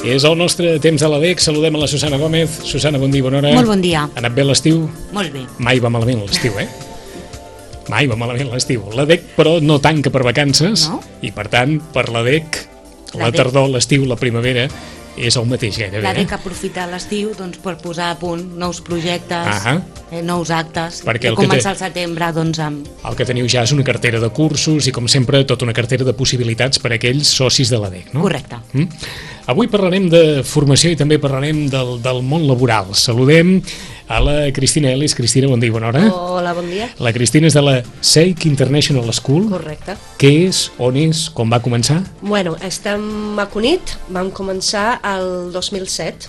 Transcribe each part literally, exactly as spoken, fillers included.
És el nostre temps a l'A D E C. Saludem a la Susana Gómez. Susana, bon dia, bona hora. Molt bon dia. Ha anat bé l'estiu? Molt bé. Mai va malament l'estiu, eh? Mai va malament l'estiu. L'A D E C, però, no tanca per vacances, no? I, per tant, per l'A D E C, la, la tardor, l'estiu, la primavera, és el mateix gairebé. L'A D E C aprofita l'estiu doncs, per posar a punt nous projectes, uh -huh. eh, nous actes, perquè i començar el setembre doncs, amb... El que teniu ja és una cartera de cursos i, com sempre, tota una cartera de possibilitats per a aquells socis de l'A D E C, no? Correcte. Mm? Avui parlarem de formació i també parlarem del, del món laboral. Saludem a la Cristina Ellis. Cristina, bon dia i bona hora. Hola, bon dia. La Cristina és de la S E I C International School. Correcte. Què és, on és, com va començar? Bueno, estem a Cunit, vam començar el dos mil set.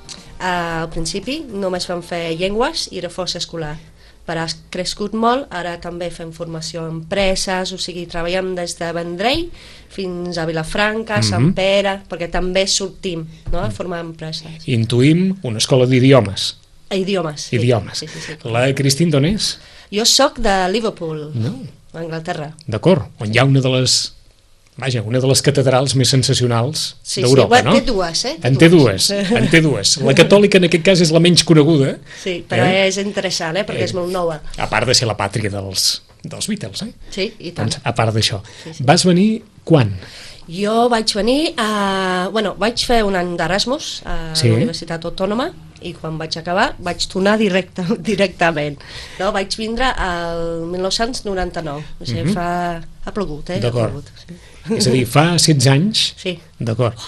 Al principi només vam fer llengües i reforç escolar. Però ha crescut molt, ara també fem formació a empreses, o sigui, treballem des de Vendrell fins a Vilafranca, mm -hmm. Sant Pere, perquè també sortim, no?, a formar empreses. Intuïm una escola d'idiomes. Idiomes. Sí. Idiomes. Sí, sí, sí. La Cristina d'on és? Jo sóc de Liverpool, no. Anglaterra. D'acord, on hi ha una de les... Vaja, una de les catedrals més sensacionals sí, d'Europa, sí. no? Té dues, eh? En té dues, en té dues. La catòlica, en aquest cas, és la menys coneguda. Sí, però eh? és interessant, eh? Perquè eh, és molt nova. A part de ser la pàtria dels, dels Beatles, eh? Sí, i tant. Doncs, a part d'això. Sí, sí. Vas venir quan? Jo vaig venir a... Bueno, vaig fer un any d'Erasmus a sí. la Universitat Autònoma i quan vaig acabar vaig tornar directe, directament. No, vaig vindre al mil nou-cents noranta-nou. O sigui, mm -hmm. fa... ha plogut, eh? D'acord. Sí. És a dir, fa setze anys? Sí. D'acord.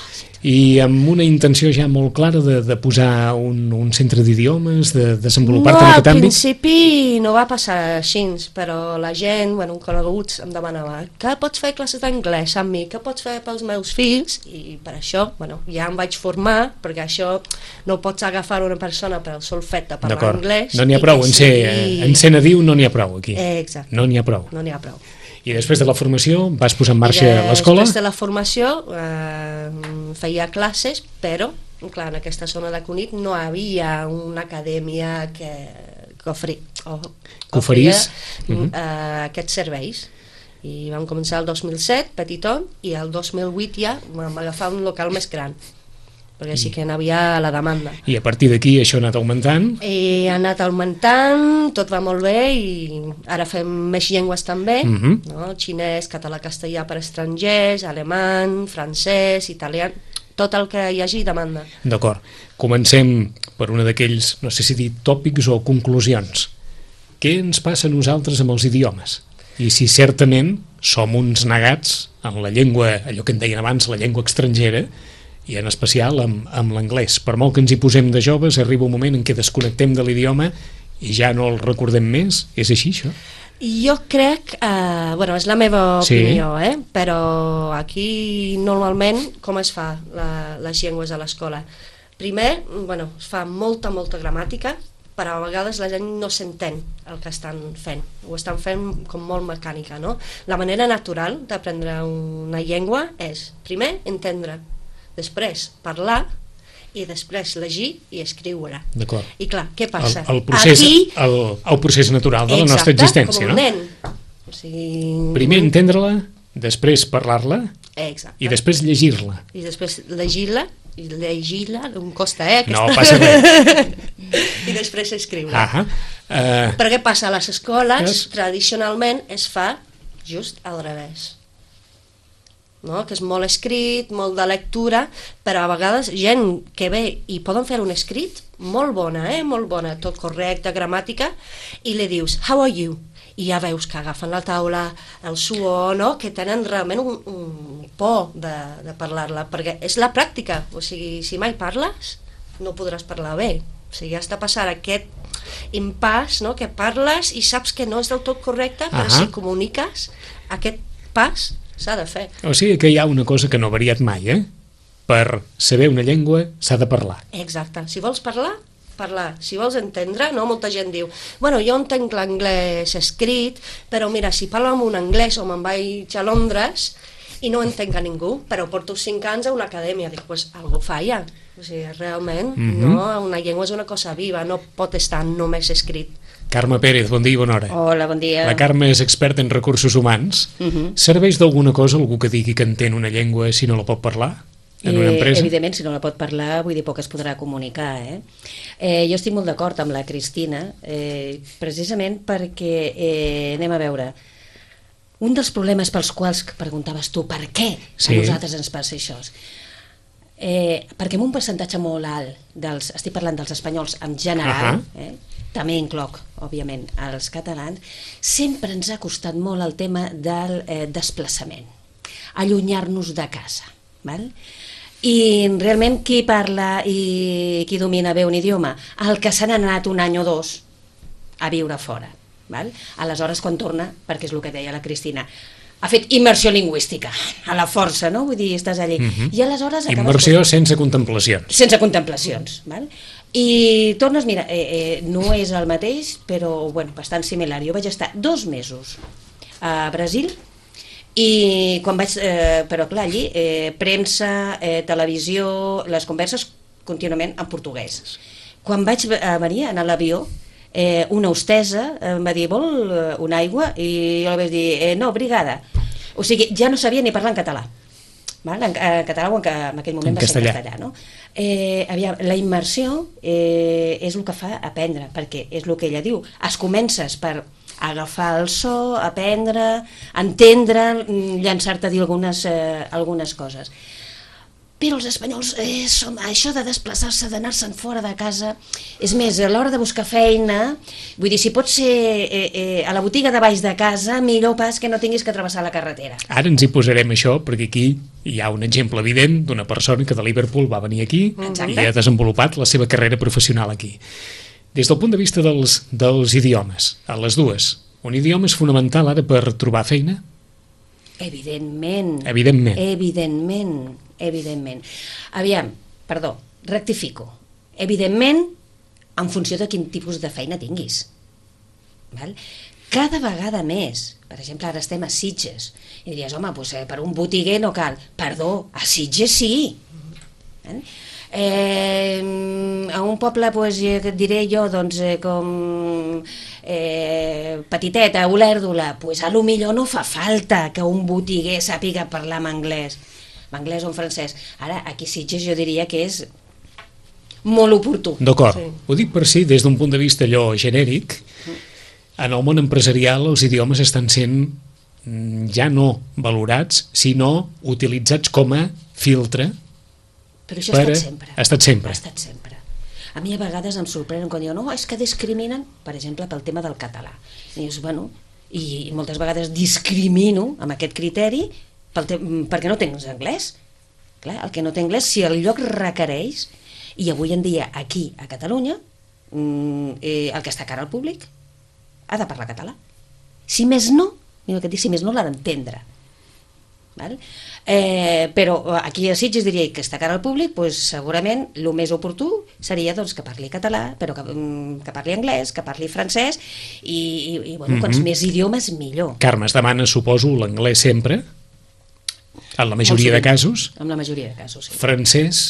I amb una intenció ja molt clara de, de posar un, un centre d'idiomes, de desenvolupar-te no, en aquest àmbit? No, al principi no va passar així, però la gent, bueno, coneguts em demanava que pots fer classes d'anglès amb mi, que pots fer pels meus fills, i per això, bueno, ja em vaig formar, perquè això no pots agafar una persona per el sol fet de parlar anglès. No n'hi ha prou, en ser, en ser nadiu no n'hi ha prou aquí. Eh, exacte. No n'hi ha prou. No n'hi ha prou. I després de la formació vas posar en marxa de, l'escola? Després de la formació eh, feia classes, però clar, en aquesta zona de Cunit no hi havia una acadèmia que, que, ofri, o, que oferís uh -huh. eh, aquests serveis. I vam començar el dos mil set, petiton, i el dos mil vuit ja vam agafar un local més gran, perquè sí que n'hi havia la demanda. I a partir d'aquí això ha anat augmentant? I ha anat augmentant, tot va molt bé, i ara fem més llengües també, uh -huh. no? Xinès, català, castellà per estrangers, alemany, francès, italià, tot el que hi hagi demanda. D'acord. Comencem per una d'aquells, no sé si dir tòpics o conclusions. Què ens passa a nosaltres amb els idiomes? I si certament som uns negats en la llengua, allò que en deien abans, la llengua estrangera, i en especial amb, amb l'anglès. Per molt que ens hi posem de joves, arriba un moment en què desconnectem de l'idioma i ja no el recordem més. És així, això? Jo crec, eh, bueno, és la meva opinió, sí. eh? Però aquí normalment com es fa la, les llengües a l'escola? Primer, bueno, es fa molta, molta gramàtica, però a vegades la gent no s'entén el que estan fent, ho estan fent com molt mecànica, no? La manera natural d'aprendre una llengua és, primer, entendre, després parlar i després llegir i escriure. D'acord. I clar, què passa? El, el, procés, Aquí, el, el procés natural de exacte, la nostra existència, com un no? nen. O sigui... Primer entendre-la, després parlar-la i després llegir-la. I després llegir-la, i llegir-la, em costa, eh? Aquesta. No passa res. I després escriure. Ah uh... Però què passa? A les escoles, yes. tradicionalment, es fa just al revés. No? Que és molt escrit, molt de lectura, però a vegades gent que ve i poden fer un escrit molt bona, eh? molt bona, tot correcte, gramàtica, i li dius, how are you? I ja veus que agafen la taula, el suor, no? Que tenen realment un, un por de, de parlar-la, perquè és la pràctica, o sigui, si mai parles, no podràs parlar bé. O sigui, has de passar aquest impàs, no? Que parles i saps que no és del tot correcte, però uh -huh. si comuniques, aquest pas s'ha de fer. O sigui que hi ha una cosa que no ha variat mai, eh? Per saber una llengua s'ha de parlar. Exacte. Si vols parlar, parlar. Si vols entendre, no? Molta gent diu, bueno, jo entenc l'anglès escrit, però mira, si parlo amb un anglès o me'n vaig a Londres i no entenc a ningú, però porto cinc anys a una acadèmia, dic, pues algú falla. O sigui, realment, mm -hmm. no? Una llengua és una cosa viva, no pot estar només escrit. Carme Pérez, bon dia i bona hora. Hola, bon dia. La Carme és experta en recursos humans. Uh -huh. Serveix d'alguna cosa algú que digui que entén una llengua si no la pot parlar? en una empresa. Evidentment, si no la pot parlar, vull dir, poc es podrà comunicar. Eh? Eh, jo estic molt d'acord amb la Cristina, eh, precisament perquè, eh, anem a veure, un dels problemes pels quals preguntaves tu per què sí. a nosaltres ens passa això, eh, perquè amb un percentatge molt alt, dels, estic parlant dels espanyols en general, uh -huh. eh, també incloc, òbviament, els catalans, sempre ens ha costat molt el tema del eh, desplaçament, allunyar-nos de casa. Val? I realment qui parla i qui domina bé un idioma? El que se n'ha anat un any o dos a viure fora. Val? Aleshores, quan torna, perquè és el que deia la Cristina, ha fet immersió lingüística, a la força, no? Vull dir, estàs allí. Uh-huh. I aleshores acabes... Immersió sense contemplacions. Sense contemplacions, val? I tornes, mira, eh, eh, no és el mateix, però, bueno, bastant similar. Jo vaig estar dos mesos a Brasil, i quan vaig, eh, però clar, allí, eh, premsa, eh, televisió, les converses contínuament en portuguès. Quan vaig venir a l'avió, eh, una hostessa em va dir, vol una aigua? I jo li vaig dir, eh, no, brigada. O sigui, ja no sabia ni parlar en català. Val? En, en català o en, en aquell moment en va castellà. ser en castellà. No? Eh, aviam, la immersió eh, és el que fa aprendre, perquè és el que ella diu, es comences per agafar el so, aprendre, entendre, llançar-te a dir algunes, eh, algunes coses. Però els espanyols, eh, som, això de desplaçar-se, d'anar-se'n fora de casa, és més, a l'hora de buscar feina, vull dir, si pot ser eh, eh, a la botiga de baix de casa, millor pas que no tinguis que travessar la carretera. Ara ens hi posarem això, perquè aquí hi ha un exemple evident d'una persona que de Liverpool va venir aquí Exacte. i ha desenvolupat la seva carrera professional aquí. Des del punt de vista dels, dels idiomes, a les dues, un idioma és fonamental ara per trobar feina? Evidentment. Evidentment. Evidentment. Evidentment. Aviam, perdó, rectifico. Evidentment, en funció de quin tipus de feina tinguis. Val? Cada vegada més. Per exemple, ara estem a Sitges. I diries, home, doncs, eh, per un botiguer no cal. Perdó, a Sitges sí. Val? Eh, a un poble, doncs, et diré jo, doncs, eh, com eh, petitet, a Olèrdola, doncs a lo millor no fa falta que un botiguer sàpiga parlar en anglès, en anglès o en francès. Ara, aquí a Sitges jo diria que és molt oportú. D'acord, sí. Ho dic per si, des d'un punt de vista allò genèric, en el món empresarial els idiomes estan sent ja no valorats, sinó utilitzats com a filtre. Però això ha estat sempre. Ha estat sempre. Ha estat sempre. A mi a vegades em sorprenen quan diuen, no, és que discriminen, per exemple, pel tema del català. I dius, bueno, i moltes vegades discrimino amb aquest criteri pel te perquè no tens anglès. Clar, el que no té anglès, si el lloc requereix, i avui en dia aquí a Catalunya, eh, el que està cara al públic ha de parlar català. Si més no, mira el que et dic, si més no l'ha d'entendre. Val? Eh, però aquí a Sitges diria que està cara al públic, doncs, segurament el més oportú seria doncs, que parli català, però que, que parli anglès, que parli francès i, i, i bueno, mm-hmm. quants més idiomes millor. Carme, es demana, suposo, l'anglès sempre, en la majoria de casos. En la majoria de casos, sí. Francès?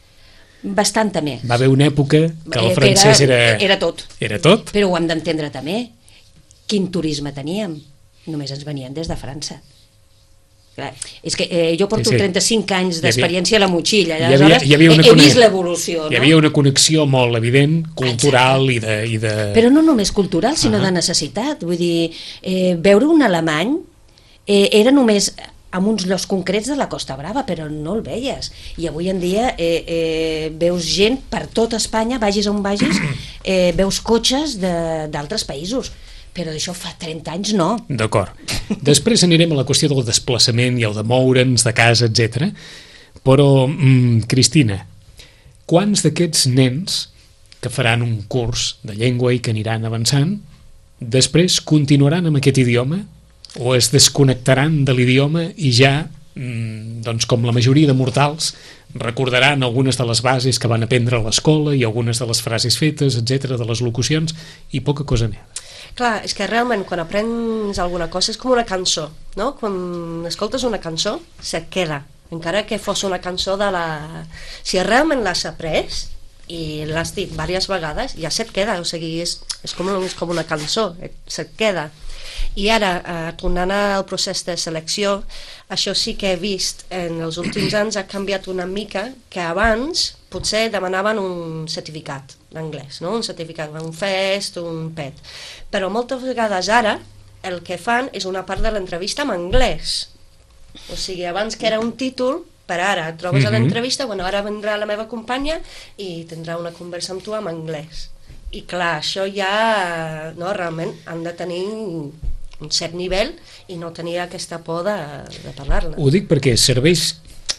Bastant també. Va haver una època que el francès era... Era tot. Era tot? Però ho hem d'entendre també. Quin turisme teníem? Només ens venien des de França. Clar, és que eh, jo porto sí, sí. trenta-cinc anys d'experiència a la motxilla, aleshores hi havia, hi havia he, he vist l'evolució. No? Hi havia una connexió molt evident, cultural i de, i de... Però no només cultural, sinó uh -huh. de necessitat. Vull dir, eh, veure un alemany eh, era només en uns llocs concrets de la Costa Brava, però no el veies. I avui en dia eh, eh, veus gent per tot Espanya, vagis on vagis, eh, veus cotxes d'altres països. Però d'això fa trenta anys no. D'acord. Després anirem a la qüestió del desplaçament i el de moure'ns de casa, etcètera. Però, mm, Cristina, quants d'aquests nens que faran un curs de llengua i que aniran avançant, després continuaran amb aquest idioma o es desconnectaran de l'idioma i ja, mm, doncs com la majoria de mortals, recordaran algunes de les bases que van aprendre a l'escola i algunes de les frases fetes, etcètera, de les locucions, i poca cosa n'hi ha. Clar, és que realment quan aprens alguna cosa és com una cançó, no? Quan escoltes una cançó, se't queda, encara que fos una cançó de la... Si realment l'has après i l'has dit diverses vegades, ja se't queda, o sigui, és, és, com, és com una cançó, se't queda. I ara, eh, tornant al procés de selecció, això sí que he vist en els últims anys ha canviat una mica, que abans potser demanaven un certificat d'anglès, no? Un certificat, un FEST, un P E T. Però moltes vegades ara el que fan és una part de l'entrevista en anglès. O sigui, abans que era un títol, per ara et trobes mm-hmm. a l'entrevista, bueno, ara vendrà la meva companya i tindrà una conversa amb tu en anglès. I clar, això ja, no, realment han de tenir un cert nivell i no tenir aquesta por de, de parlar-ne. Ho dic perquè serveix,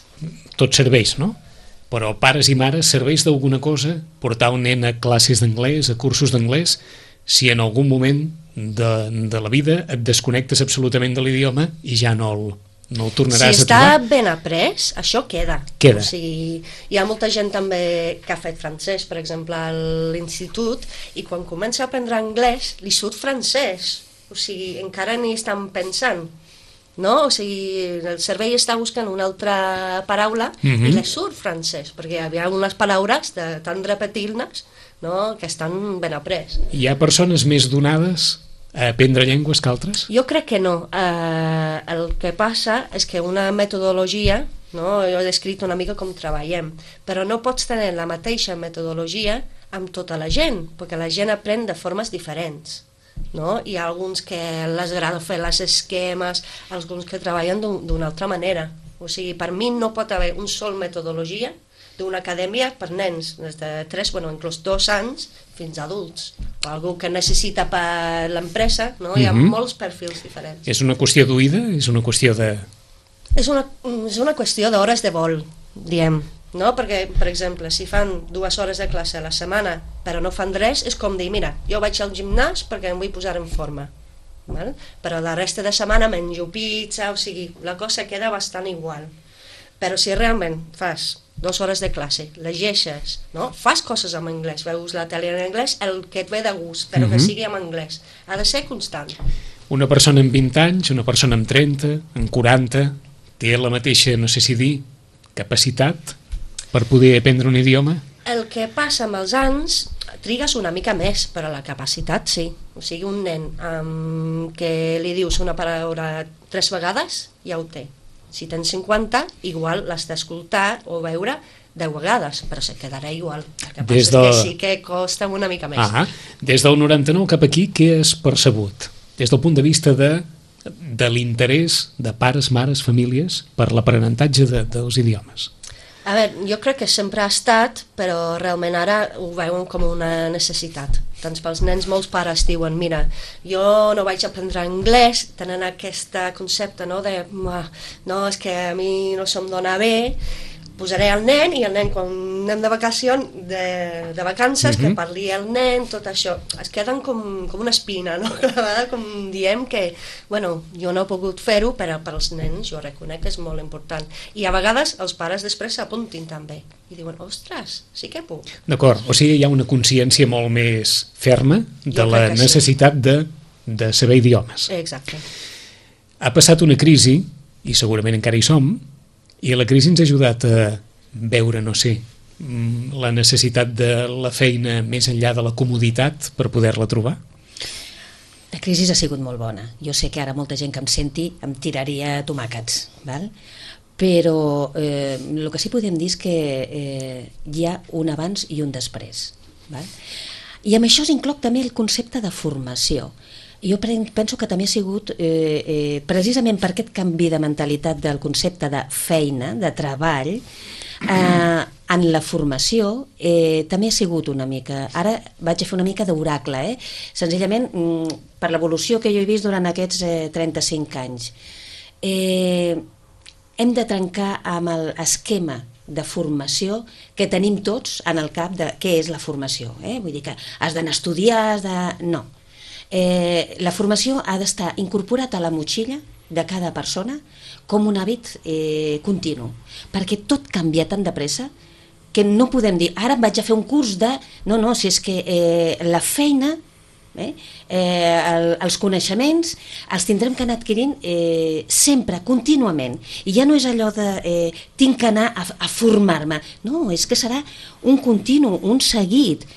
tot serveix, no? Però pares i mares, serveix d'alguna cosa portar un nen a classes d'anglès, a cursos d'anglès, si en algun moment de, de la vida et desconnectes absolutament de l'idioma i ja no el, no el tornaràs si a trobar. Si està ben après, això queda. Queda. O sigui, hi ha molta gent també que ha fet francès, per exemple, a l'institut, i quan comença a aprendre anglès li surt francès. O sigui, encara ni estan pensant. No? O sigui, el cervell està buscant una altra paraula mm-hmm. i li surt francès, perquè hi ha unes paraules de tan repetir-les, no? Que estan ben après. Hi ha persones més donades a aprendre llengües que altres? Jo crec que no. Uh, el que passa és que una metodologia, no? Jo he descrit una mica com treballem, però no pots tenir la mateixa metodologia amb tota la gent, perquè la gent aprèn de formes diferents. No? Hi ha alguns que les agrada fer les esquemes, alguns que treballen d'una altra manera. O sigui, per mi no pot haver un sol metodologia d'una acadèmia per nens des de tres, bueno, inclús dos anys fins a adults, o algú que necessita per l'empresa, no? Hi ha mm-hmm. molts perfils diferents. És una qüestió d'oïda? És una qüestió de... És una, és una qüestió d'hores de vol, diem. No? Perquè, per exemple, si fan dues hores de classe a la setmana però no fan res, és com dir, mira, jo vaig al gimnàs perquè em vull posar en forma, val? Però la resta de setmana menjo pizza, o sigui, la cosa queda bastant igual. Però si realment fas dues hores de classe, llegeixes, no? Fas coses en anglès, veus la tele en anglès, el que et ve de gust, però mm-hmm. que sigui en anglès. Ha de ser constant. Una persona amb vint anys, una persona amb trenta, amb quaranta, té la mateixa, no sé si dir, capacitat per poder aprendre un idioma? El que passa amb els anys, trigues una mica més, però la capacitat sí. O sigui, un nen um, que li dius una paraula tres vegades, ja ho té. Si tens cinquanta, igual l'has d'escoltar o veure deu vegades, però se quedarà igual. El que passa Des de... és que sí que costa una mica més. Ah, des del noranta-nou cap aquí, què has percebut? Des del punt de vista de, de l'interès de pares, mares, famílies per l'aprenentatge de, dels idiomes. A veure, jo crec que sempre ha estat, però realment ara ho veuen com una necessitat. Tant pels nens, molts pares diuen, mira, jo no vaig aprendre anglès, tenen aquest concepte, no, de, no, és que a mi no se'm dona bé, posaré el nen i el nen quan anem de vacacions, de, de vacances, mm-hmm. que parli el nen, tot això. Es queden com, com una espina, no? A vegades com diem que, bueno, jo no he pogut fer-ho, però pels nens jo reconec que és molt important. I a vegades els pares després s'apuntin també. I diuen, ostres, sí que puc. D'acord, o sigui, hi ha una consciència molt més ferma de la necessitat sí. de, de saber idiomes. Exacte. Ha passat una crisi, i segurament encara hi som, i la crisi ens ha ajudat a veure, no sé, la necessitat de la feina més enllà de la comoditat per poder-la trobar? La crisi ha sigut molt bona. Jo sé que ara molta gent que em senti em tiraria tomàquets, val? Però eh, el que sí podem dir és que eh, hi ha un abans i un després. Val? I amb això s'inclou també el concepte de formació. Jo penso que també ha sigut, eh, eh, precisament per aquest canvi de mentalitat del concepte de feina, de treball, eh, en la formació eh, també ha sigut una mica, ara vaig a fer una mica d'oracle, eh? Senzillament mm, per l'evolució que jo he vist durant aquests eh, trenta-cinc anys. Eh, hem de trencar amb l'esquema de formació que tenim tots en el cap de què és la formació. Eh? Vull dir que has d'anar a estudiar, has de... no. Eh, la formació ha d'estar incorporat a la motxilla de cada persona com un hàbit eh, continu, perquè tot canvia tan de pressa que no podem dir, ara vaig a fer un curs de... No, no, si és que eh, la feina, eh, eh, el, els coneixements, els tindrem que anar adquirint eh, sempre, contínuament. I ja no és allò de eh, tinc que anar a, a formar-me. No, és que serà un continu, un seguit.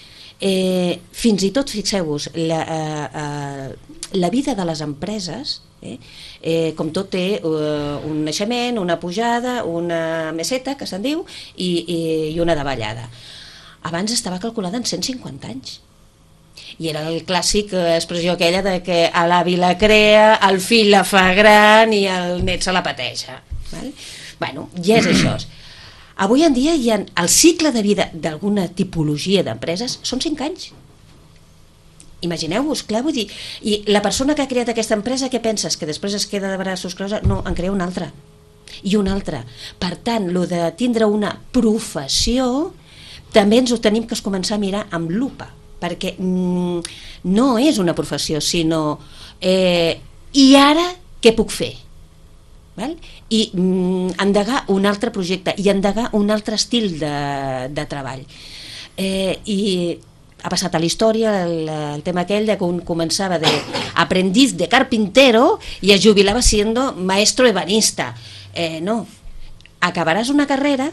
Eh, fins i tot, fixeu-vos, la, eh, eh, la vida de les empreses, eh, eh, com tot té uh, un naixement, una pujada, una meseta, que se'n diu, i, i, i una davallada. Abans estava calculada en cent cinquanta anys. I era el clàssic expressió aquella de que a l'avi la crea, el fill la fa gran i el net se la pateja. Val? Bueno, ja és això. Avui en dia hi ha, el cicle de vida d'alguna tipologia d'empreses són cinc anys. Imagineu-vos, clar, vull dir, i la persona que ha creat aquesta empresa, què penses? Que després es queda de braços creuats? No, en crea una altra. I una altra. Per tant, lo de tindre una professió, també ens ho tenim que començar a mirar amb lupa, perquè mm, no és una professió, sinó eh, i ara què puc fer? Val? I mm, endegar un altre projecte i endegar un altre estil de, de treball. Eh, I ha passat a la història el, el tema aquell de que un començava de aprendiz de carpintero i es jubilava siendo maestro ebanista. Eh, no, acabaràs una carrera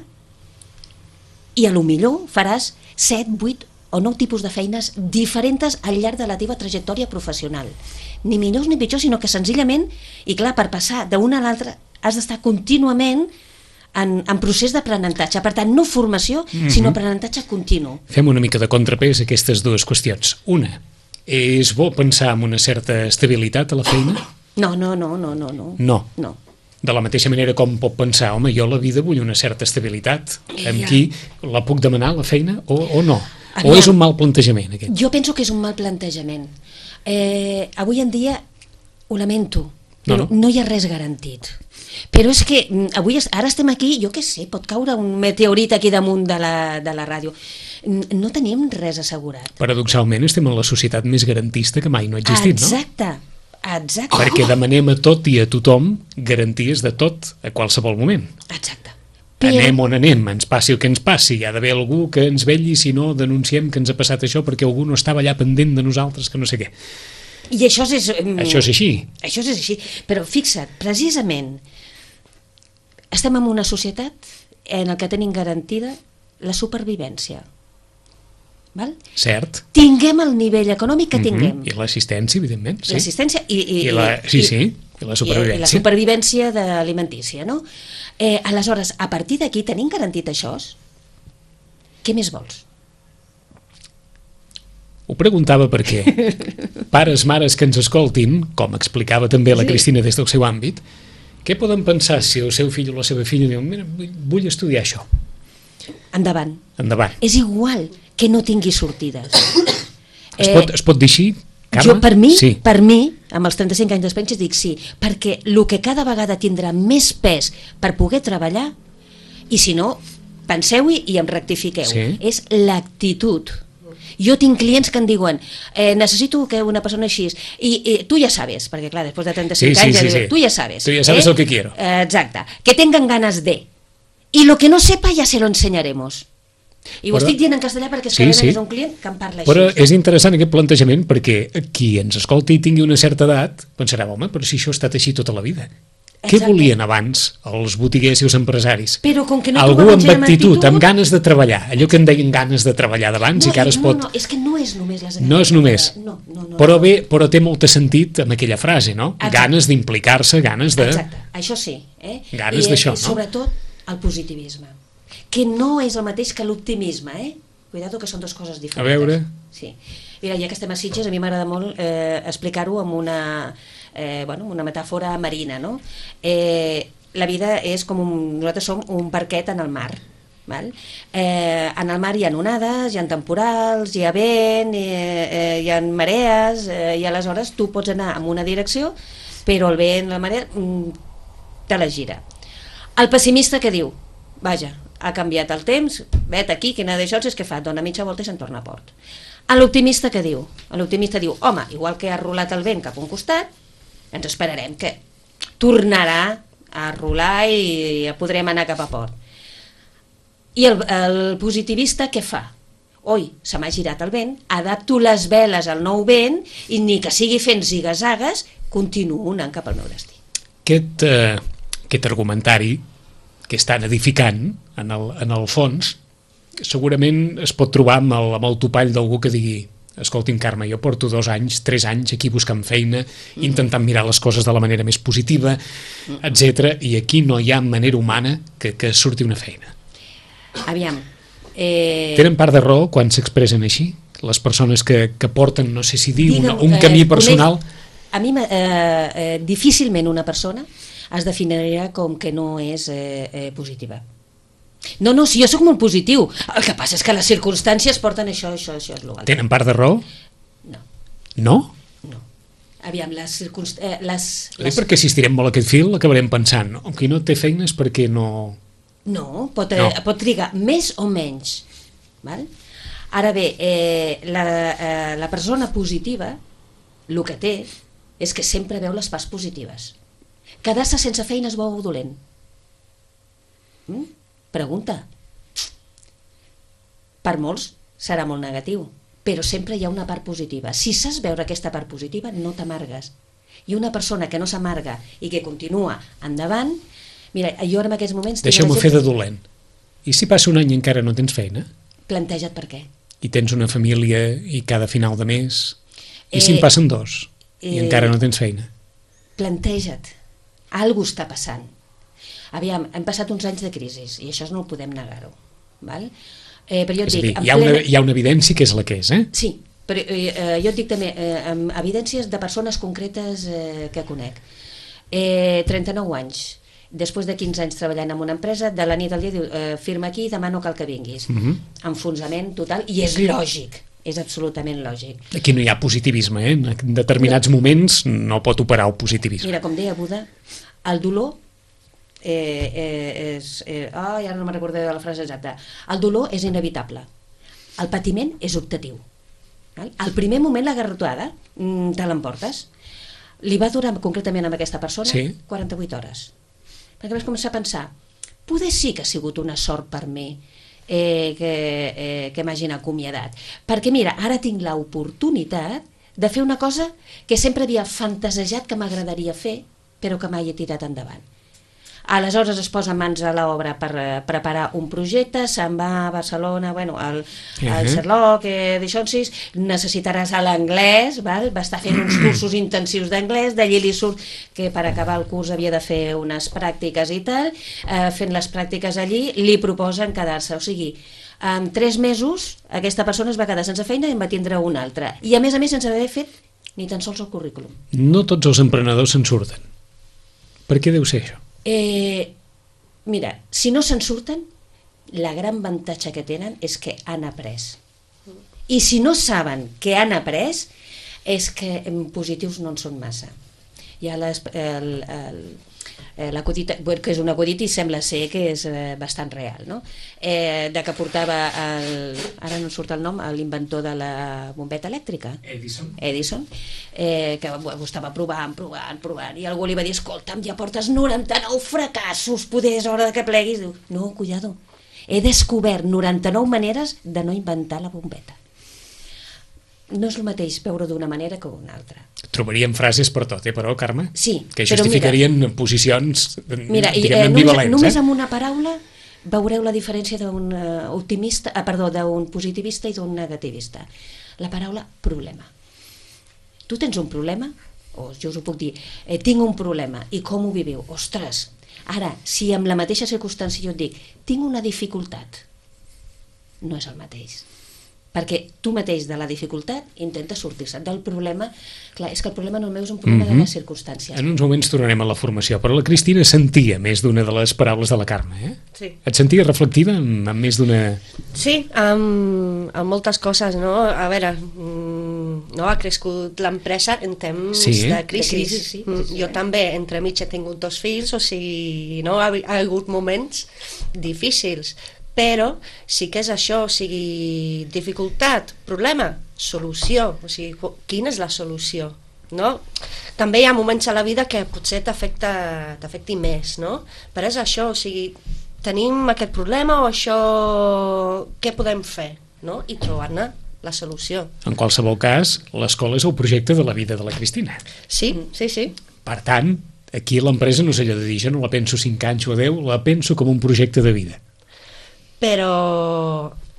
i a lo millor faràs set, vuit o nou tipus de feines diferents al llarg de la teva trajectòria professional. Ni millors ni pitjors, sinó que senzillament, i clar, per passar d'una a l'altra has d'estar contínuament en, en procés d'aprenentatge. Per tant, no formació, mm-hmm. sinó aprenentatge continu. Fem una mica de contrapès a aquestes dues qüestions. Una, és bo pensar en una certa estabilitat a la feina? No, no, no, no, no. No. No. no. De la mateixa manera com pot pensar, home, jo a la vida vull una certa estabilitat, amb qui la puc demanar la feina o, o no? Aviam, o és un mal plantejament aquest? Jo penso que és un mal plantejament. Eh, avui en dia ho lamento, però no, no. no hi ha res garantit. Però és que avui, ara estem aquí, jo què sé, pot caure un meteorit aquí damunt de la, de la ràdio. No tenim res assegurat. Paradoxalment estem en la societat més garantista que mai no ha existit, Exacte. no? Exacte. Exacte. Perquè demanem a tot i a tothom garanties de tot a qualsevol moment. Exacte. Però... Anem on anem, ens passi el que ens passi, hi ha d'haver algú que ens vetlli, si no denunciem que ens ha passat això perquè algú no estava allà pendent de nosaltres, que no sé què. I això és... Això és així. Això és així, però fixa't, precisament estem en una societat en la que tenim garantida la supervivència. Val? Cert. Tinguem el nivell econòmic que tinguem. Mm-hmm. I l'assistència, evidentment. Sí. L'assistència i, i, I, la, sí, sí, i la supervivència. I la supervivència de alimentícia, no? Eh, aleshores, a partir d'aquí tenim garantit això? Què més vols? Ho preguntava perquè pares, mares que ens escoltin, com explicava també la sí. Cristina des del seu àmbit, què poden pensar si el seu fill o la seva filla diu, mira, vull estudiar això? Endavant. Endavant. És igual que no tingui sortides. Es, eh, pot, es pot dir així, Carme? Jo, per mi, sí. per mi, amb els trenta-cinc anys d'experiència, dic sí, perquè el que cada vegada tindrà més pes per poder treballar, i si no, penseu-hi i em rectifiqueu, sí. és l'actitud. Jo tinc clients que em diuen eh, necessito que una persona així i, i tu ja sabes, perquè clar, després de trenta-cinc sí, anys sí, ja sí, diu, sí. tu ja sabes tu ja sabes eh? el que quiero eh, exacte, que tengan ganas de y lo que no sepa ya se lo enseñaremos. I ho però, estic dient en castellà perquè és que sí, sí. és un client que em parla així. Però és interessant aquest plantejament perquè qui ens escolti i tingui una certa edat pensarà, home, però si això ha estat així tota la vida. Exacte. Què volien abans els botiguers i els empresaris? Però com que no algú amb actitud, amb actitud, amb ganes de treballar, allò que en deien ganes de treballar d'abans no, i que ara es no, pot... No, és que no és només les ganes. No és només, no, no, no, però bé, però té molt de sentit amb aquella frase, no? Exacte. Ganes d'implicar-se, ganes de... Exacte, això sí. Eh? Ganes I, d'això, no? Sobretot el positivisme, que no és el mateix que l'optimisme, eh? Cuidado que són dues coses diferents. A veure... Sí. Mira, ja que estem a Sitges, a mi m'agrada molt eh, explicar-ho amb una, eh, bueno, una metàfora marina, no? Eh, la vida és com un... Nosaltres som un barquet en el mar, val? Eh, en el mar hi ha onades, hi ha temporals, hi ha vent, hi, eh, hi ha marees, eh, i aleshores tu pots anar en una direcció, però el vent, la marea, te la gira. El pessimista que diu, vaja, ha canviat el temps, vet aquí, quina d'això és que fa, dona mitja volta i se'n torna a port. A l'optimista que diu? L'optimista diu, home, igual que ha rolat el vent cap a un costat, ens esperarem que tornarà a rolar i podrem anar cap a port. I el, el positivista què fa? Oi, se m'ha girat el vent, adapto les veles al nou vent i ni que sigui fent zigazagues, continuo anant cap al meu destí. Aquest, eh, aquest argumentari que és tan edificant en el, en el fons segurament es pot trobar amb el, amb el topall d'algú que digui: escolti'm, Carme, jo porto dos anys, tres anys aquí buscant feina, intentant mirar les coses de la manera més positiva, etcètera, i aquí no hi ha manera humana que, que surti una feina. Aviam. Eh... Tenen part de raó quan s'expressen així? Les persones que, que porten, no sé si dir, Digue'm, un, un camí eh, personal... Coneix... A mi, eh, eh, difícilment una persona es definirà com que no és eh, eh, positiva. No, no, si jo sóc molt positiu. El que passa és que les circumstàncies porten això, això, això és l'altre. Tenen part de raó? No. No? No. Aviam, les circumstàncies... Eh, les, les... Perquè si estirem molt aquest fil acabarem pensant, no? Qui no té feina és perquè no... No, pot, eh, no. pot trigar més o menys. Val? Ara bé, eh, la, eh, la persona positiva, el que té, és que sempre veu les parts positives. Quedar-se sense feina és bo o dolent? Mm? Pregunta. Per molts serà molt negatiu, però sempre hi ha una part positiva. Si saps veure aquesta part positiva, no t'amargues. I una persona que no s'amarga i que continua endavant... Mira, jo ara en aquests moments... Deixeu-me fer de dolent. I si passa un any i encara no tens feina? Planteja't per què. I tens una família i cada final de mes... I Eh, si en passen dos i eh, encara no tens feina? Planteja't. Algú està passant. Aviam, hem passat uns anys de crisi i això no ho podem negar-ho. Val? Eh, però jo et És a dic, dir, en hi ha, una, plena- hi ha una evidència que és la que és, eh? Sí, però eh, eh, jo et dic també eh, amb evidències de persones concretes eh, que conec. Eh, trenta-nou anys, després de quinze anys treballant en una empresa, de la nit al dia diu, eh, firma aquí, demà no cal que vinguis. Mhm. Enfonsament total, i és lògic, és absolutament lògic. Aquí no hi ha positivisme, eh? En determinats moments no pot operar el positivisme. Mira, com deia Buda, el dolor eh, eh, és... Eh, oh, ara no me'n recordo de la frase exacta. El dolor és inevitable. El patiment és optatiu. Val? Al primer moment la garrotada mm, te l'emportes. Li va durar concretament amb aquesta persona Sí. quaranta-vuit hores. Perquè vas començar a pensar, poder sí que ha sigut una sort per mi eh, que, eh, que m'hagin acomiadat. Perquè mira, ara tinc l'oportunitat de fer una cosa que sempre havia fantasejat que m'agradaria fer, però que mai he tirat endavant. Aleshores es posa mans a l'obra per eh, preparar un projecte, se'n va a Barcelona, bueno, al, al Mhm. Sherlock, eh, d'Ixonsis, necessitaràs a l'anglès, val? Va estar fent uns cursos intensius d'anglès, d'allí li surt que per acabar el curs havia de fer unes pràctiques i tal, eh, fent les pràctiques allí, li proposen quedar-se, o sigui, en tres mesos aquesta persona es va quedar sense feina i en va tindre una altra, i a més a més sense haver fet ni tan sols el currículum. No tots els emprenedors se'n surten. Per què deu ser això? Eh, mira, si no se'n surten, la gran avantatge que tenen és que han après. I si no saben que han après, és que en positius no en són massa. Hi ha les, el, el, eh, l'acudit, bueno, que és un acudit i sembla ser que és eh, bastant real, no? Eh, de que portava, el, ara no em surt el nom, l'inventor de la bombeta elèctrica. Edison. Edison, eh, que ho estava provant, provant, provant, i algú li va dir, escolta'm, ja portes noranta-nou fracassos, poder és hora que pleguis. Diu, no, cuidado, he descobert noranta-nou maneres de no inventar la bombeta. No és el mateix veure d'una manera que una altra. Trobaríem frases per tot, eh, però, Carme? Sí, que però justificarien mira, posicions, mira, i, diguem, eh, només, ambivalents. només eh? amb una paraula veureu la diferència d'un uh, optimista, ah, perdó, d'un positivista i d'un negativista. La paraula problema. Tu tens un problema? O jo us ho puc dir, eh, tinc un problema, i com ho viviu? Ostres, ara, si amb la mateixa circumstància jo et dic, tinc una dificultat, no és el mateix. Perquè tu mateix de la dificultat intentes sortir-se'n del problema. Clar, és que el problema no meu és un problema mm-hmm. de les circumstàncies. En uns moments tornarem a la formació, però la Cristina sentia més d'una de les paraules de la Carme, eh? Sí. Et sentia reflectiva en, en més d'una... Sí, amb, amb moltes coses, no? A veure, mm, no? Ha crescut l'empresa en temps Sí, eh? de crisi. De crisi, sí, Mm, sí, jo sí. també, entremig he tingut dos fills, o sigui, no? Ha, ha hagut moments difícils, però sí que és això, o sigui, dificultat, problema, solució, o sigui, qu- quina és la solució, no? També hi ha moments a la vida que potser t'afecta, t'afecti més, no? Però és això, o sigui, tenim aquest problema o això, què podem fer, no? I trobar-ne la solució. En qualsevol cas, l'escola és el projecte de la vida de la Cristina. Sí, sí, sí. Per tant, aquí l'empresa no és allò de dir, jo no la penso cinc anys o deu, la penso com un projecte de vida. Però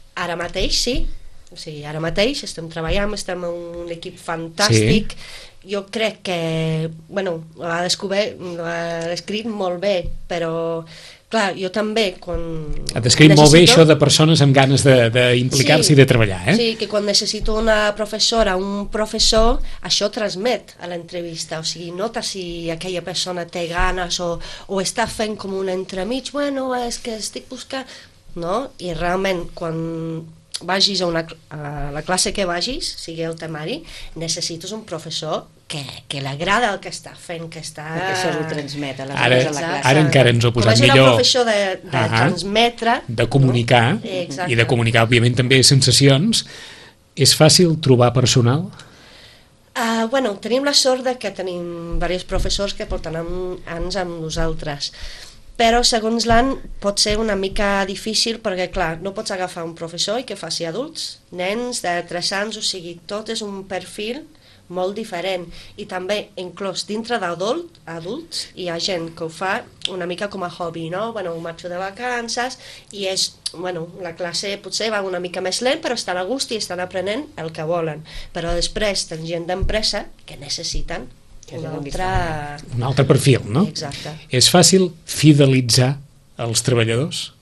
Ara mateix sí, o sigui, ara mateix estem treballant, estem en un equip fantàstic, sí. Jo crec que, bueno, l'ha descobert, l'ha descrit molt bé, però clar, jo també quan... Ha descrit necessito... molt bé això de persones amb ganes d'implicar-se sí, i de treballar, eh? Sí, que quan necessito una professora, un professor, això transmet a l'entrevista, o sigui, nota si aquella persona té ganes o, o està fent com un entremig, bueno, és que estic buscant... No? I realment, quan vagis a, una, a la classe que vagis, sigui el temari, necessites un professor que, que l'agrada el que està fent, que està... Perquè això ho transmet a les ara, a la classe. Ara encara ens ho posat com millor... Com un professor de, de uh -huh. transmetre... De comunicar, no? I de comunicar, òbviament, també sensacions. És fàcil trobar personal? Uh, bueno, tenim la sort de que tenim diversos professors que porten anys amb nosaltres. Però segons l'any pot ser una mica difícil perquè, clar, no pots agafar un professor i que faci adults, nens de tres anys, o sigui, tot és un perfil molt diferent. I també, inclús dintre d'adult, adults, hi ha gent que ho fa una mica com a hobby, no? Bueno, marxo de vacances i és, bueno, la classe potser va una mica més lent, però estan a gust i estan aprenent el que volen. Però després tens gent d'empresa que necessiten un altre... un altre perfil, no? Exacte. És fàcil fidelitzar els treballadors?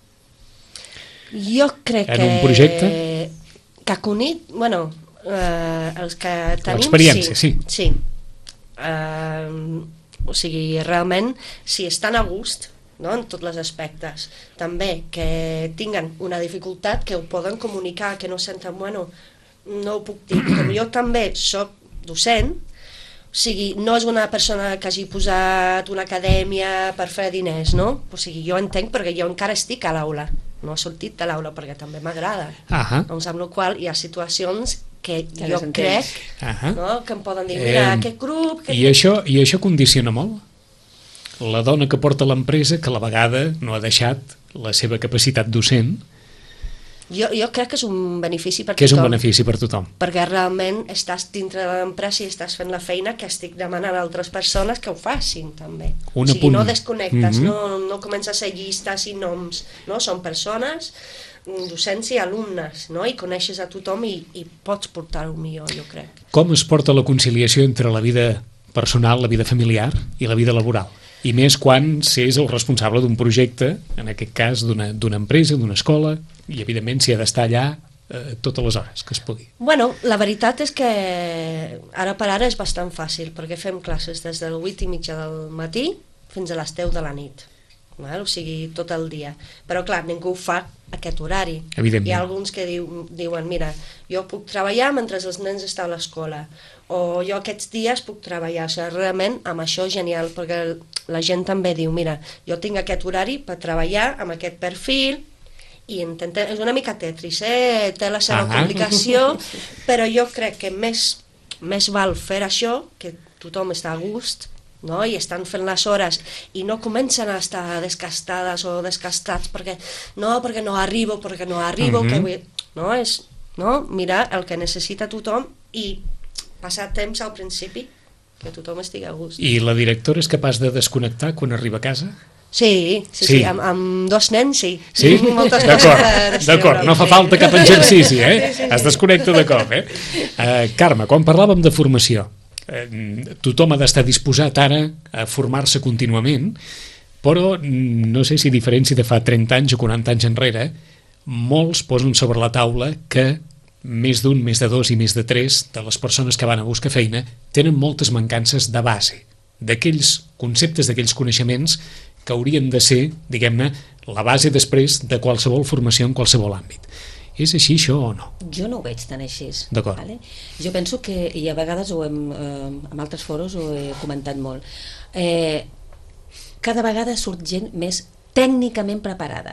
Jo crec en que... En un projecte? Que Cunit, bueno, eh, els que tenim... L'experiència, sí. Sí. sí. Eh, o sigui, realment, si estan a gust, no?, en tots els aspectes. També que tinguen una dificultat, que ho poden comunicar, que no senten, bueno, no ho puc dir. Com jo també soc docent, o sigui, no és una persona que hagi posat una acadèmia per fer diners, no? O sigui, jo entenc perquè jo encara estic a l'aula, no he sortit de l'aula perquè també m'agrada. Uh-huh. Doncs amb la qual hi ha situacions que, que jo crec uh-huh. no? que em poden dir, mira, eh, aquest grup... Que... I, això, I això condiciona molt? La dona que porta l'empresa, que a la vegada no ha deixat la seva capacitat docent... Jo, jo crec que és un benefici per que tothom. És un benefici per tothom. Perquè realment estàs dintre de l'empresa i estàs fent la feina que estic demanant a altres persones que ho facin, també. Un o sigui, punt. no desconnectes, mm-hmm. no, no comences a ser llistes i noms, no? Són persones, docents i alumnes, no? I coneixes a tothom i, i pots portar-ho millor, jo crec. Com es porta la conciliació entre la vida personal, la vida familiar i la vida laboral? I més quan s'és el responsable d'un projecte, en aquest cas d'una empresa, d'una escola, i evidentment s'hi ha d'estar allà eh, totes les hores que es pugui. Bueno, la veritat és que ara per ara és bastant fàcil, perquè fem classes des del vuit i mitja del matí fins a les deu de la nit, val? O sigui, tot el dia. Però clar, ningú fa aquest horari. Hi ha alguns que diu, diuen, mira, jo puc treballar mentre els nens estan a l'escola, o jo aquests dies puc treballar. O sigui, realment amb això és genial, perquè la gent també diu, mira, jo tinc aquest horari per treballar amb aquest perfil, i intentem, és una mica Tetris, eh? Té la seva ah complicació, però jo crec que més, més val fer això, que tothom està a gust, no? I estan fent les hores i no comencen a estar desgastades o desgastats perquè no, perquè no arribo, perquè no arribo, mm-hmm. que vull... no, és no? Mirar el que necessita tothom i passar temps al principi que tothom estigui a gust. I la directora és capaç de desconnectar quan arriba a casa? Sí, sí, sí, sí. Amb, amb dos nens sí. Sí? D'acord, d'acord, no fa falta cap exercici, eh? Sí, sí, sí. Es desconnecta de cop, eh? Uh, Carme, quan parlàvem de formació, uh, tothom ha d'estar disposat ara a formar-se contínuament, però no sé si a diferència de fa trenta anys o quaranta anys enrere, molts posen sobre la taula que més d'un, més de dos i més de tres de les persones que van a buscar feina tenen moltes mancances de base, d'aquells conceptes, d'aquells coneixements que haurien de ser, diguem-ne, la base després de qualsevol formació en qualsevol àmbit. És així això o no? Jo no ho veig tan així. D'acord. Vale? Jo penso que, i a vegades ho hem, eh, en altres foros ho he comentat molt, eh, cada vegada surt gent més tècnicament preparada,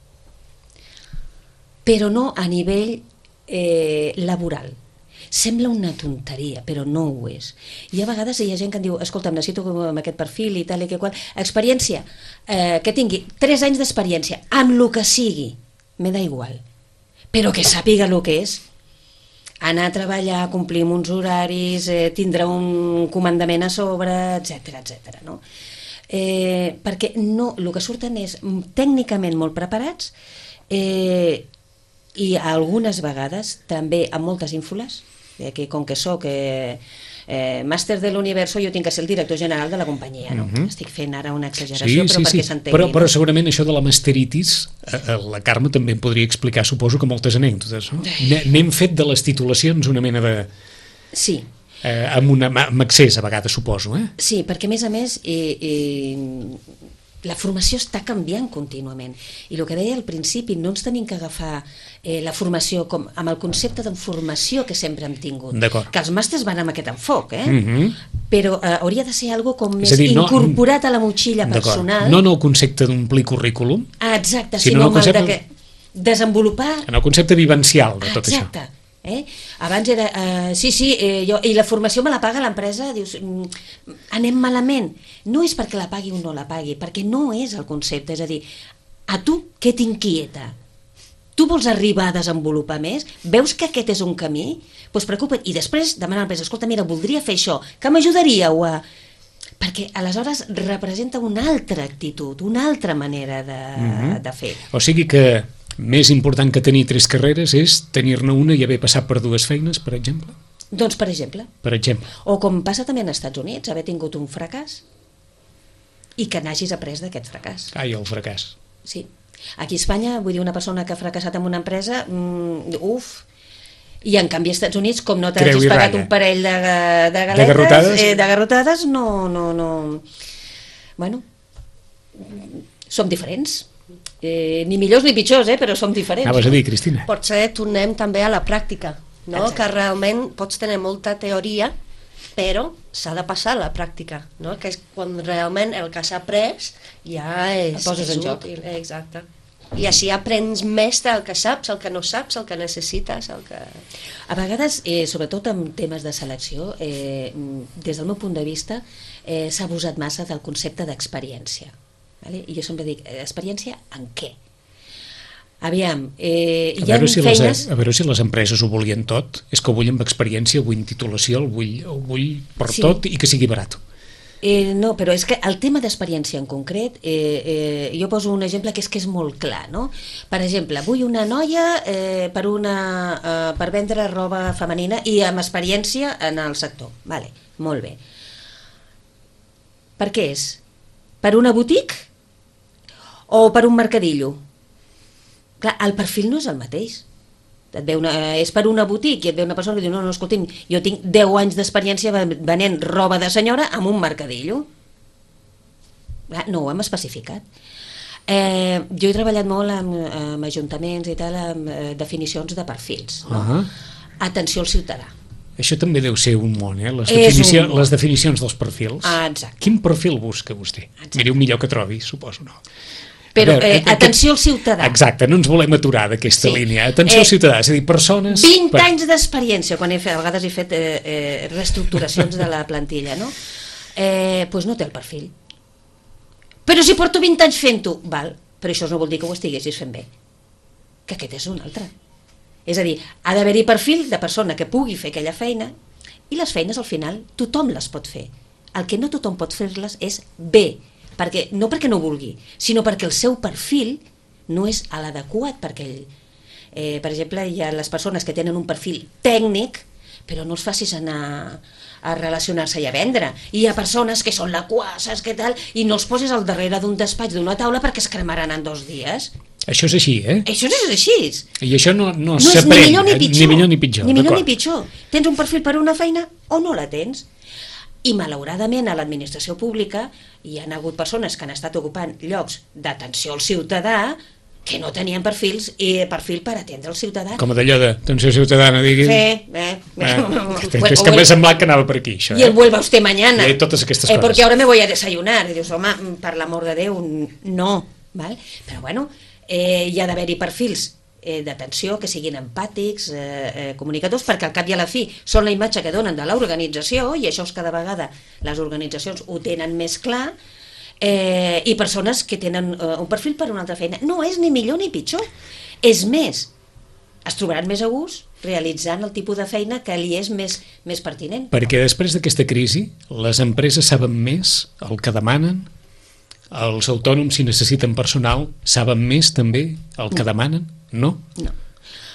però no a nivell eh, laboral. Sembla una tonteria, però no ho és. I a vegades hi ha gent que em diu, escolta'm, necessito amb aquest perfil i tal i que qual, experiència, eh, que tingui tres anys d'experiència, amb el que sigui, me da igual, però que sàpiga el que és. Anar a treballar, complir uns horaris, eh, tindre un comandament a sobre, etcètera, etcètera, no? Eh, perquè no, el que surten és tècnicament molt preparats, eh, i algunes vegades també amb moltes ínfoles, que com que soc eh, eh, màster de l'universo, jo tinc que ser el director general de la companyia, no? Uh-huh. Estic fent ara una exageració, sí, però sí, perquè sí. s'entengui. Però, però segurament això de la masteritis, eh, la Carme també em podria explicar, suposo que moltes anècdotes, no? N'hem fet de les titulacions una mena de... Sí. Eh, amb, una, amb accés, a vegades, suposo, eh? Sí, perquè a més a més eh, eh, la formació està canviant contínuament, i el que deia al principi, no ens tenim que agafar eh, la formació com amb el concepte d'informació que sempre hem tingut, que els màsters van amb aquest enfoc, eh? Mm-hmm. Però eh, hauria de ser algo com més dir, incorporat no, a la motxilla personal. No en el concepte d'omplir currículum, ah, exacte, sinó, sinó el concepte... de que desenvolupar... En el concepte vivencial de tot exacte. Això. Eh? Abans era, uh, sí, sí, eh, jo, i la formació me la paga l'empresa, dius, mm, anem malament. No és perquè la pagui o no la pagui, perquè no és el concepte, és a dir, a tu què t'inquieta? Tu vols arribar a desenvolupar més? Veus que aquest és un camí? Doncs preocupa't, i després demana a l'empresa, escolta, mira, voldria fer això, que m'ajudaríeu a... Perquè aleshores representa una altra actitud, una altra manera de, mm-hmm. de fer. O sigui que més important que tenir tres carreres és tenir-ne una i haver passat per dues feines, per exemple? Doncs per exemple. Per exemple. O com passa també als Estats Units, haver tingut un fracàs i que n'hagis après d'aquest fracàs. Ai, el fracàs. Sí. Aquí a Espanya, vull dir, una persona que ha fracassat en una empresa, mm, uf, i en canvi als Estats Units, com no t'hagis pagat un parell de, de galetes, de garrotades, eh, de garrotades no, no, no... Bueno, som diferents. Eh, ni millors ni pitjors, eh, però som diferents. Anaves a dir, Cristina. Potser tornem també a la pràctica, no? Exacte. Que realment pots tenir molta teoria, però s'ha de passar a la pràctica, no? Que és quan realment el que s'ha après ja és... El poses és en joc. útil, exacte. I així aprens més del que saps, el que no saps, el que necessites, el que... A vegades, eh, sobretot en temes de selecció, eh, des del meu punt de vista, eh, s'ha abusat massa del concepte d'experiència. Vale? I jo sempre dic, experiència en què? Aviam, eh, hi ha si feines... Les, a veure si les empreses ho volien tot, és que ho vull amb experiència, ho vull titulació, ho vull, ho vull per sí. tot i que sigui barat. Eh, no, però és que el tema d'experiència en concret, eh, eh, jo poso un exemple que és que és molt clar, no? Per exemple, vull una noia eh, per, una, eh, per vendre roba femenina i amb experiència en el sector. Vale, molt bé. Per què és? Per una boutique? O per un mercadillo? Clar, el perfil no és el mateix. Et ve una, és per una boutique i et ve una persona que diu, no, no, escolti'm, jo tinc deu anys d'experiència venent roba de senyora amb un mercadillo. Clar, no ho hem especificat. Eh, jo he treballat molt amb, amb ajuntaments i tal, amb eh, definicions de perfils. No? Uh-huh. Atenció al ciutadà. Això també deu ser un món, eh? Les, definició, un món. Les definicions dels perfils. Ah, exacte. Quin perfil busca vostè? Exacte. Miri, un millor que trobi, suposo, no? Però veure, eh, atenció al ciutadà. Exacte, no ens volem aturar d'aquesta sí. línia. Atenció eh, al ciutadà, és a dir, persones... vint per... anys d'experiència, quan he fet, a vegades he fet eh, eh, reestructuracions de la plantilla, no? Eh, doncs no té el perfil. Però si porto vint anys fent-ho, val, però això no vol dir que ho estiguessis fent bé. Que aquest és un altre. És a dir, ha d'haver-hi perfil de persona que pugui fer aquella feina, i les feines al final tothom les pot fer. El que no tothom pot fer-les és bé, perquè, no perquè no vulgui, sinó perquè el seu perfil no és a l'adequat per aquell. Eh, per exemple, hi ha les persones que tenen un perfil tècnic, però no els facis anar a relacionar-se i a vendre. I hi ha persones que són laquaces, que tal, i no els poses al darrere d'un despatx d'una taula perquè es cremaran en dos dies. Això és així, eh? Això és així. I això no, no, no s'aprèn, ni millor ni pitjor. Ni millor ni pitjor. Ni millor ni pitjor. Tens un perfil per una feina o no la tens? I malauradament a l'administració pública hi ha hagut persones que han estat ocupant llocs d'atenció al ciutadà que no tenien perfils i perfil per atendre el ciutadà. Com d'allò d'atenció ciutadana, diguin. Sí, eh. eh és que m'ha semblat que anava per aquí, això. I el vuelva usted mañana. I totes aquestes eh, coses. Perquè ara me voy a desayunar. I dius, home, per l'amor de Déu, no. Val? Però bueno, eh, hi ha d'haver-hi perfils eh, d'atenció que siguin empàtics, eh, eh, comunicadors, perquè al cap i a la fi són la imatge que donen de l'organització, i això és cada vegada les organitzacions ho tenen més clar, eh, i persones que tenen eh, un perfil per una altra feina. No és ni millor ni pitjor. És més, es trobaran més a gust realitzant el tipus de feina que li és més, més pertinent. Perquè després d'aquesta crisi, les empreses saben més el que demanen, els autònoms, si necessiten personal, saben més també el que demanen? No? No.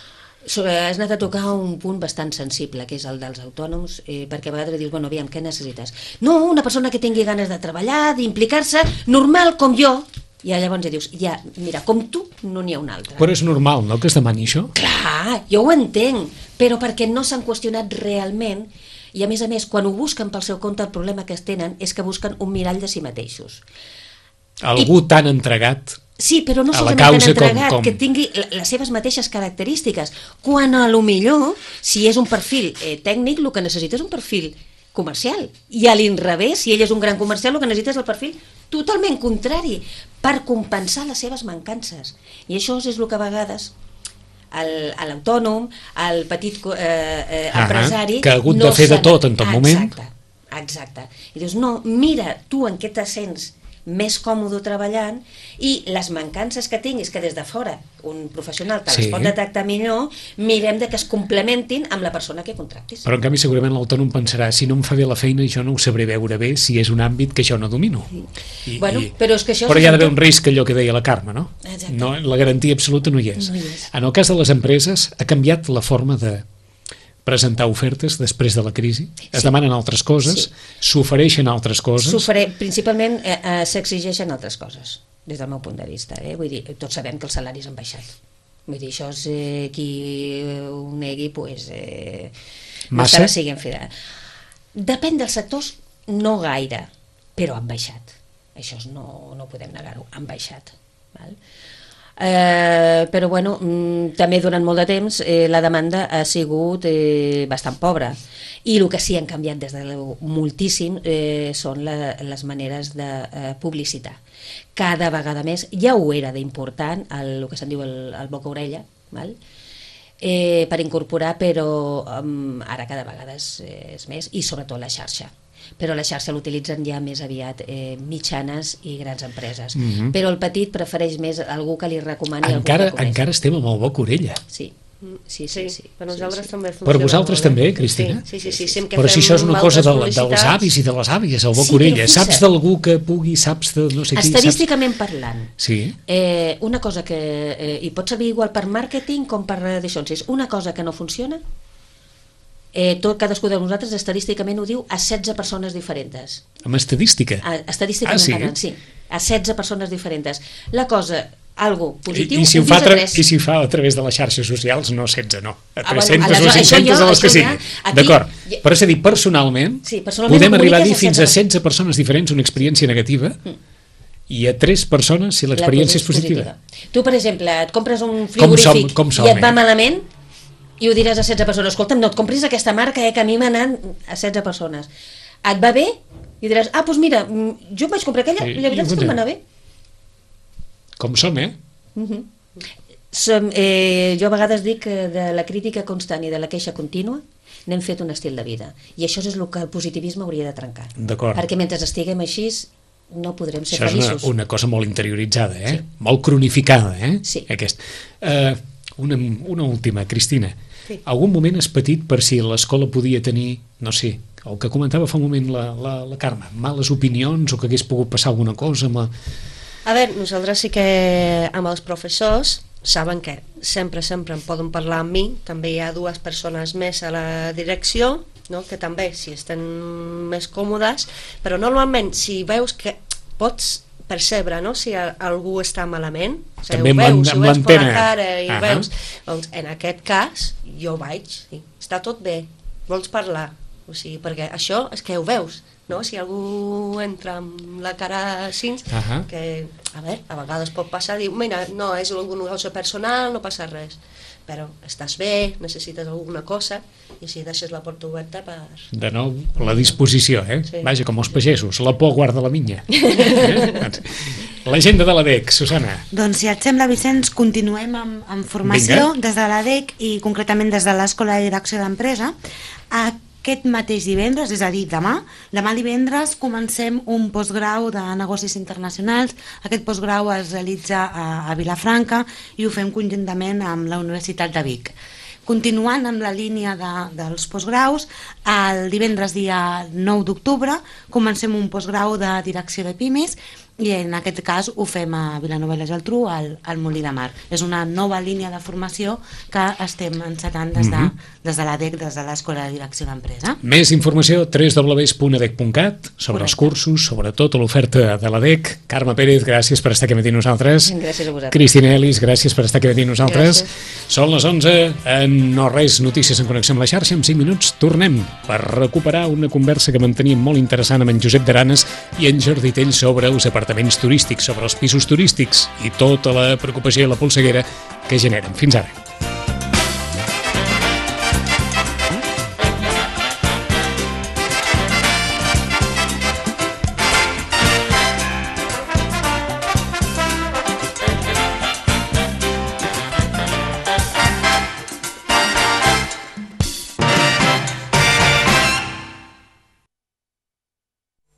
Has anat a tocar un punt bastant sensible, que és el dels autònoms, eh, perquè a vegades dius, bueno, aviam, què necessites? No, una persona que tingui ganes de treballar, d'implicar-se, normal com jo. I llavors ja dius, ja, mira, com tu no n'hi ha un altre. Però és normal, no?, que es demani això? Clar, jo ho entenc, però perquè no s'han qüestionat realment, i a més a més, quan ho busquen pel seu compte, el problema que es tenen és que busquen un mirall de si mateixos. Algú I... tan entregat... Sí, però no solament tan entregat, com, com... que tingui les seves mateixes característiques, quan a lo millor, si és un perfil eh, tècnic, el que necessita és un perfil comercial, i a l'inrevés, si ell és un gran comercial, el que necessita és el perfil totalment contrari, per compensar les seves mancances. I això és el que a vegades l'autònom, el petit eh, eh, empresari... Que ha hagut no de fer de tot en tot moment. Exacte, exacte. I dius, no, mira tu en què te sents més còmode treballant, i les mancances que tinguis, que des de fora un professional te les sí. pot detectar millor, mirem de que es complementin amb la persona que contractis. Però en canvi segurament l'autònom pensarà, si no em fa bé la feina jo no ho sabré veure bé si és un àmbit que jo no domino. I, bueno, i... Però, és que això però hi ha d'haver un risc, allò que deia la Carme, no? no? La garantia absoluta no hi és. No hi és. En el cas de les empreses ha canviat la forma de presentar ofertes després de la crisi, es sí. demanen altres coses, s'ofereixen sí. altres coses. Principalment eh, eh, s'exigeixen altres coses, des del meu punt de vista. Eh? Vull dir, tots sabem que els salaris han baixat. Vull dir, això és eh, qui ho negui, pues, eh, massa? No siguin fidel. Depèn dels sectors, no gaire, però han baixat. Això no, no podem negar-ho, han baixat. Val? Eh, però bueno, mm, també durant molt de temps eh, la demanda ha sigut eh, bastant pobra, i el que sí han canviat des de moltíssim eh, són la, les maneres de eh, publicitar. Cada vegada més, ja ho era d'important el, el que se'n diu el, el boca-orella, val? Eh, per incorporar, però um, ara cada vegada és, és més, i sobretot la xarxa. Però la xarxa l'utilitzen ja més aviat eh, mitjanes i grans empreses. Mm-hmm. Però el petit prefereix més algú que li recomani encara, algú que encara estem amb el boca-orella. Sí. Sí, sí, sí, sí. Per nosaltres sí, sí. també funciona. Per vosaltres també, Cristina? Sí, sí, sí, sí. Però si això és una cosa de, dels avis i de les àvies, el boca-orella. Sí, saps d'algú que pugui, saps de no sé qui... Estadísticament saps... parlant, sí. eh, una cosa que eh, hi pot servir igual per màrqueting com per d'això, és una cosa que no funciona, eh, tot, cadascú de nosaltres estadísticament ho diu a setze persones diferents. Amb estadística? A, estadísticament ah, sí? parlant, sí. A setze persones diferents. La cosa... algo positiu, I, i, si fa I si fa a través de les xarxes socials, no setze, no. A tres-centes ah, bueno, o cinc-centes de les que sigui. D'acord, ja... però és a dir, personalment, sí, personalment podem arribar a dir fins a setze persones diferents una experiència negativa mm. i a tres persones si l'experiència és positiva. positiva. Tu, per exemple, et compres un frigorífic com som, com som, i et va eh? malament i ho diràs a setze persones, escolta'm, no et compris aquesta marca, eh, que a mi m'ha anat a setze persones. Et va bé? I diràs, ah, doncs mira, jo vaig comprar aquella sí, i la veritat és que em va anar bé. Com som, eh? Uh-huh. som, eh? Jo a vegades dic que de la crítica constant i de la queixa contínua n'hem fet un estil de vida. I això és el que el positivisme hauria de trencar. D'acord. Perquè mentre estiguem així no podrem ser això feliços. Això és una, una cosa molt interioritzada, eh? Sí. Molt cronificada, eh? Sí. Aquest. Uh, una, una última, Cristina. Sí. Algun moment has patit per si l'escola podia tenir, no sé, el que comentava fa un moment la, la, la Carme, males opinions o que hagués pogut passar alguna cosa amb la... A veure, nosaltres sí que amb els professors saben que sempre, sempre en poden parlar amb mi, també hi ha dues persones més a la direcció, no? Que també si estan més còmodes, però normalment si veus que pots percebre, no? Si algú està malament, o sigui, ho veus, ho veus per la cara i ho veus, doncs en aquest cas jo vaig, sí, està tot bé, vols parlar, o sigui, perquè això és que ho veus, no? Si algú entra amb la cara així, uh-huh. que a veure, a vegades pot passar, diu, mira, no, és alguna cosa personal, no passa res, però estàs bé, necessites alguna cosa, i si deixes la porta oberta per... De nou, la disposició, eh? Sí. Vaja, com els pagesos, la por guarda la vinya. eh? L'agenda de l'A D E C, Susana. Doncs si et sembla, Vicenç, continuem amb, amb formació. Vinga. Des de l'A D E C i concretament des de l'Escola de Direcció d'Empresa. Aquest mateix divendres, és a dir, demà, demà divendres comencem un postgrau de negocis internacionals. Aquest postgrau es realitza a, a Vilafranca i ho fem conjuntament amb la Universitat de Vic. Continuant amb la línia de, dels postgraus, el divendres dia nou d'octubre comencem un postgrau de direcció de pimes i en aquest cas ho fem a Vilanova i la Geltrú, al, al Molí de Mar. És una nova línia de formació que estem encetant des de, mm-hmm. des de l'A D E C, des de l'Escola de Direcció d'Empresa. Més informació a w w w punt a d e c punt cat sobre Correcte. Els cursos, sobre tota l'oferta de l'A D E C. Carme Pérez, gràcies per estar aquí amb nosaltres. Gràcies a vosaltres. Cristina Ellis, gràcies per estar aquí amb nosaltres. Gràcies. Són les onze, en no res, notícies en connexió amb la xarxa. En cinc minuts tornem per recuperar una conversa que manteníem molt interessant amb en Josep d'Aranes i en Jordi Tell sobre els apartaments turístics, sobre els pisos turístics i tota la preocupació i la polseguera que generen. Fins ara.